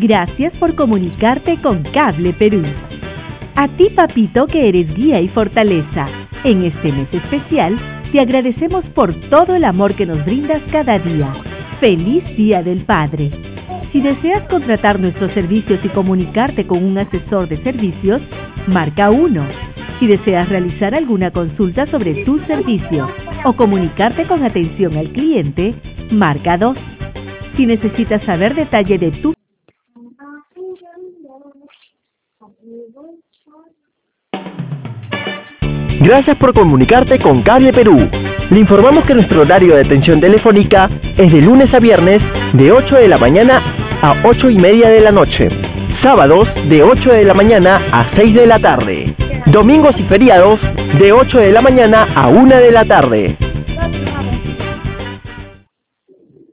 Gracias por comunicarte con Cable Perú. A ti, papito, que eres guía y fortaleza. En este mes especial, te agradecemos por todo el amor que nos brindas cada día. ¡Feliz Día del Padre! Si deseas contratar nuestros servicios y comunicarte con un asesor de servicios, marca 1. Si deseas realizar alguna consulta sobre tus servicios o comunicarte con atención al cliente, marca 2. Si necesitas saber detalle de tu... Gracias por comunicarte con Cable Perú. Le informamos que nuestro horario de atención telefónica es de lunes a viernes de 8 de la mañana a 8:30 de la noche. Sábados de 8 de la mañana a 6 de la tarde. Domingos y feriados de 8 de la mañana a 1 de la tarde.